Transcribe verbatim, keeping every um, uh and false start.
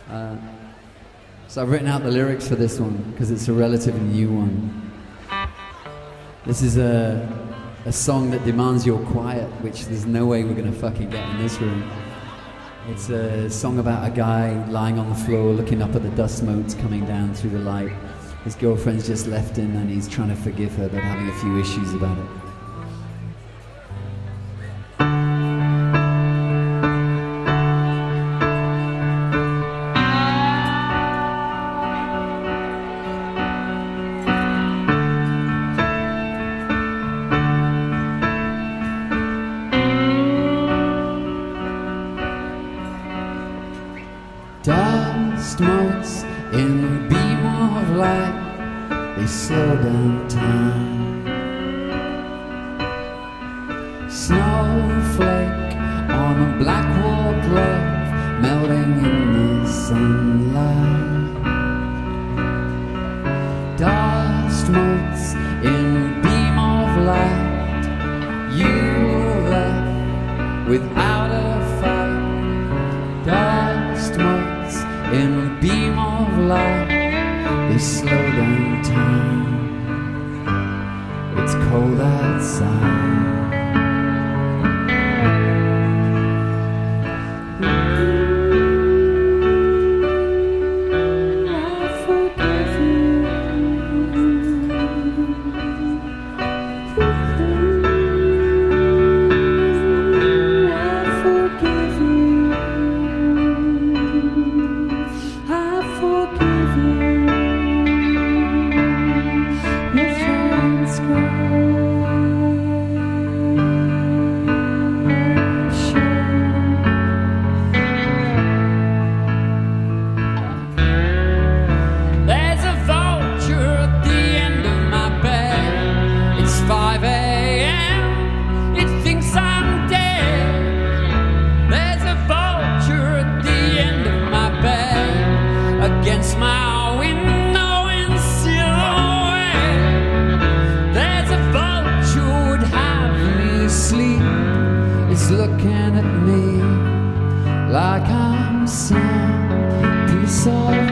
Uh, so I've written out the lyrics for this one because it's a relatively new one. This is a, a song that demands your quiet, which there's no way we're going to fucking get in this room. It's a song about a guy lying on the floor looking up at the dust motes coming down through the light. His girlfriend's just left him and he's trying to forgive her but having a few issues about it. Dust motes in a beam of light, they slow down time. Snowflake on a black wall glove, melting in the sunlight. Dust motes in a beam of light, you were left without a fight. Dust motes in a beam of light, they slow down time. It's cold outside. Against my window in silhouette, there's a vulture would have me asleep. It's looking at me like I'm some piece of